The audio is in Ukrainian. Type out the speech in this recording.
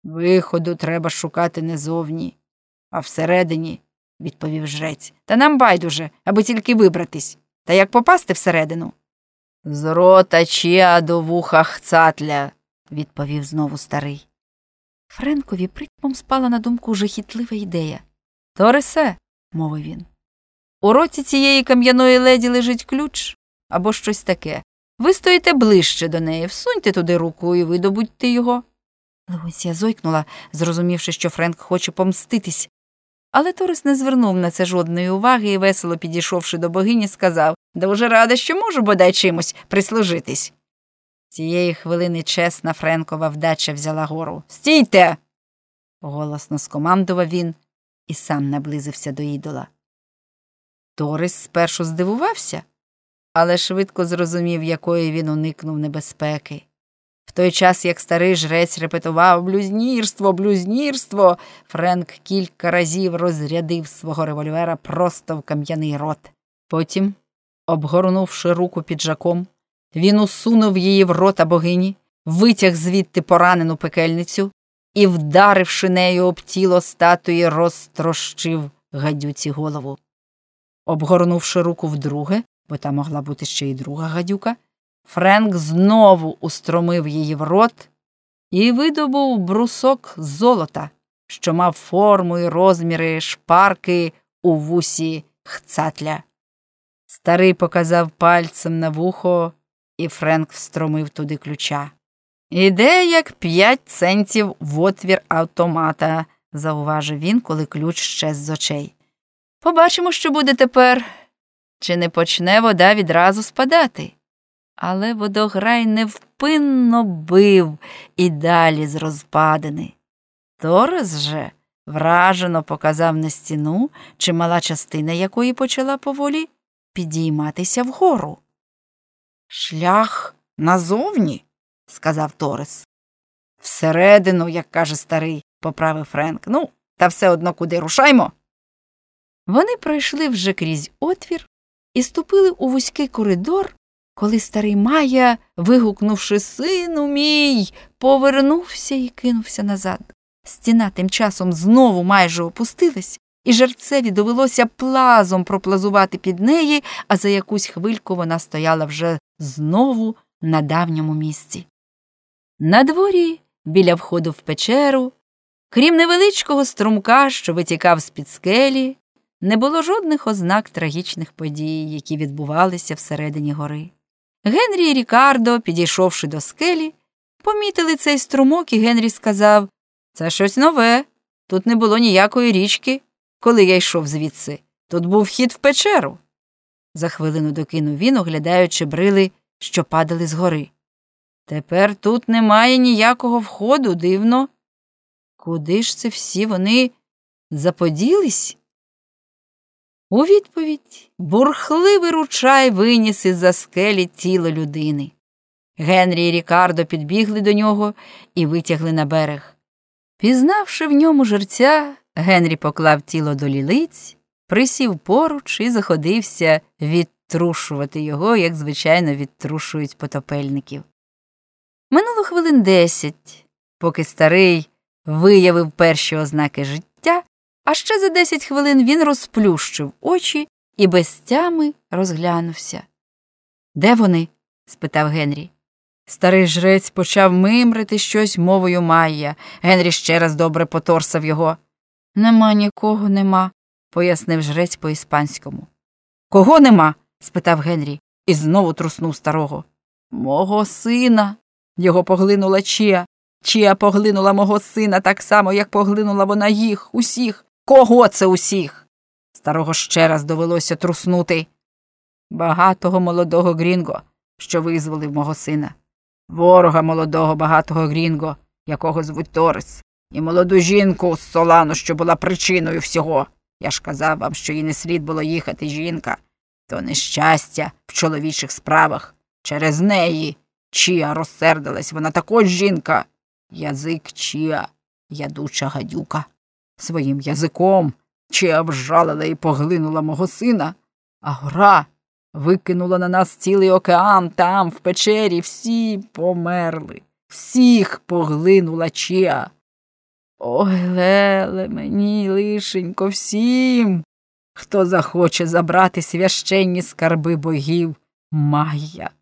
Виходу треба шукати не зовні, а всередині, відповів жрець. Та нам байдуже, аби тільки вибратись. Та як попасти всередину? З рота Чіа до вуха Хцатля, відповів знову старий. Френкові притьмом спала на думку жахітлива ідея. Торесе, мовив він, у роті цієї кам'яної леді лежить ключ або щось таке. Ви стоїте ближче до неї, всуньте туди руку і видобудьте його. Леонсія зойкнула, зрозумівши, що Френк хоче помститись. Але Торес не звернув на це жодної уваги і, весело підійшовши до богині, сказав: «Дуже рада, що можу бодай чимось прислужитись». Цієї хвилини чесна Френкова вдача взяла гору. «Стійте!» – голосно скомандував він і сам наблизився до ідола. Торес спершу здивувався, але швидко зрозумів, якої він уникнув небезпеки. В той час, як старий жрець репетував «блюзнірство, блюзнірство», Френк кілька разів розрядив свого револьвера просто в кам'яний рот. Потім, обгорнувши руку піджаком, він усунув її в рота богині, витяг звідти поранену пекельницю і, вдаривши нею об тіло статуї, розтрощив гадюці голову. Обгорнувши руку вдруге, бо там могла бути ще й друга гадюка, Френк знову устромив її в рот і видобув брусок золота, що мав форму і розміри шпарки у вусі Хцатля. Старий показав пальцем на вухо, і Френк встромив туди ключа. «Іде, як 5 центів в отвір автомата», – зауважив він, коли ключ щез з очей. «Побачимо, що буде тепер. Чи не почне вода відразу спадати?» Але водограй невпинно бив і далі з розпадини. Торес же вражено показав на стіну, чимала частина якої почала поволі підійматися вгору. «Шлях назовні», – сказав Торес. «Всередину, як каже старий», – поправив Френк. «Ну, та все одно куди, рушаймо». Вони пройшли вже крізь отвір і ступили у вузький коридор, коли старий Майя, вигукнувши «Сину мій!», повернувся і кинувся назад. Стіна тим часом знову майже опустилась, і жерцеві довелося плазом проплазувати під неї, а за якусь хвильку вона стояла вже знову на давньому місці. На дворі, біля входу в печеру, крім невеличкого струмка, що витікав з-під скелі, не було жодних ознак трагічних подій, які відбувалися всередині гори. Генрі і Рікардо, підійшовши до скелі, помітили цей струмок, і Генрі сказав: «Це щось нове. Тут не було ніякої річки, коли я йшов звідси. Тут був вхід в печеру». За хвилину докинув він, оглядаючи брили, що падали з гори. «Тепер тут немає ніякого входу, дивно. Куди ж це всі вони заподілись?» У відповідь бурхливий ручай виніс із-за скелі тіло людини. Генрі і Рікардо підбігли до нього і витягли на берег. Пізнавши в ньому жерця, Генрі поклав тіло до лілиць, присів поруч і заходився відтрушувати його, як, звичайно, відтрушують потопельників. Минуло хвилин 10, поки старий виявив перші ознаки життя, а ще за 10 хвилин він розплющив очі і без тями розглянувся. «Де вони?» – спитав Генрі. Старий жрець почав мимрити щось мовою Майя. Генрі ще раз добре поторсав його. «Нема нікого, нема», – пояснив жрець по-іспанському. «Кого нема?» – спитав Генрі і знову труснув старого. «Мого сина. Його поглинула Чіа. Чіа поглинула мого сина так само, як поглинула вона їх, усіх. Кого це усіх?» Старого ще раз довелося труснути. «Багатого молодого Грінго, що визволив мого сина. Ворога молодого багатого Грінго, якого звуть Торес. І молоду жінку з Солану, що була причиною всього. Я ж казав вам, що їй не слід було їхати, жінка. То нещастя в чоловічих справах. Через неї Чіа розсердилась, вона також жінка. Язик Чіа, ядуча гадюка. Своїм язиком Чіа вжалила і поглинула мого сина, а гора викинула на нас цілий океан там, в печері, всі померли. Всіх поглинула Чіа. Ой, Леле, мені, лишенько, всім, хто захоче забрати священні скарби богів Майя.